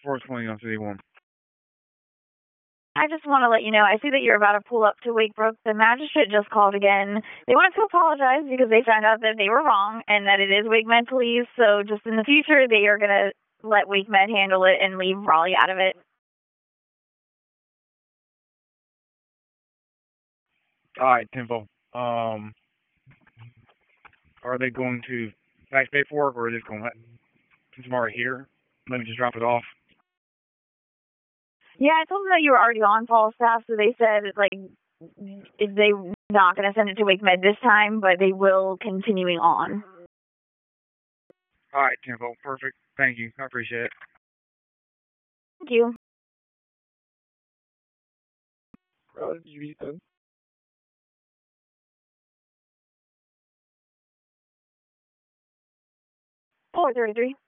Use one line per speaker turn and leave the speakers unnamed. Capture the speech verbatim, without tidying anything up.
four twenty on City One.
I just want to let you know, I see that you're about to pull up to Wakebrook. The magistrate just called again. They wanted to apologize because they found out that they were wrong and that it is WakeMed Police. So just in the future, they are going to let WakeMed handle it and leave Raleigh out of it.
All right, Tempo. Um, are they going to fax paperwork, or are they just going to let, since I'm already here, let me just drop it off?
Yeah, I told them that you were already on fall staff, so they said, like, if they not going to send it to WakeMed this time, but they will continuing on.
All right, Tempo. Perfect. Thank you. I appreciate it.
Thank you.
How did you eat them?
four thirty-three.